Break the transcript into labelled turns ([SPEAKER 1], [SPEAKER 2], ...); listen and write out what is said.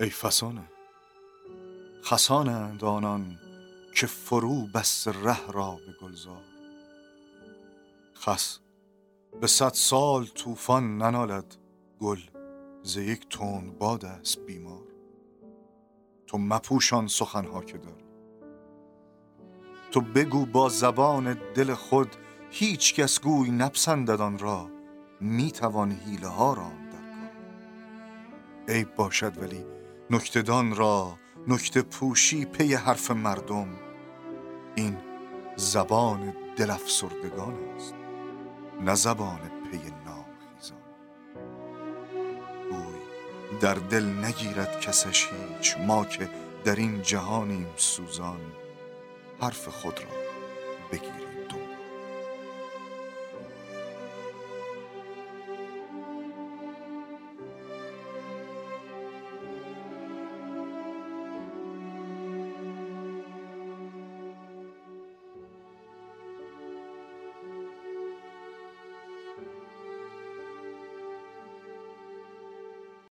[SPEAKER 1] ای فسانه خسانند آنان که فرو بست ره را به گلزار. خس به 100 سال طوفان ننالد، گل ز یک تند باد است بیمار. تو مپوشان سخنها که داری، تو بگو با زبان دل خود، هیچ کس گوی نپسندد آن را، میتوان حیله ها راند در کار. عیب باشد ولی نکته دان را نکته پوشی پی حرف مردم، این زبان دل افسردگان است نه زبان پی نام خیزان. گوی در دل نگیرد کسش هیچ، ما که در این جهانیم سوزان، حرف خود را بگیر